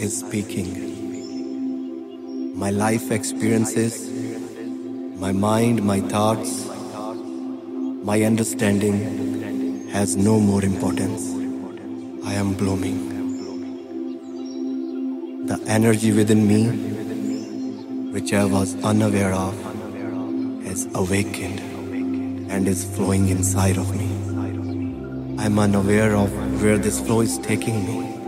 is speaking. My life experiences, my mind, my thoughts, my understanding has no more importance. I am blooming. The energy within me, which I was unaware of, has awakened and is flowing inside of me. I'm unaware of where this flow is taking me.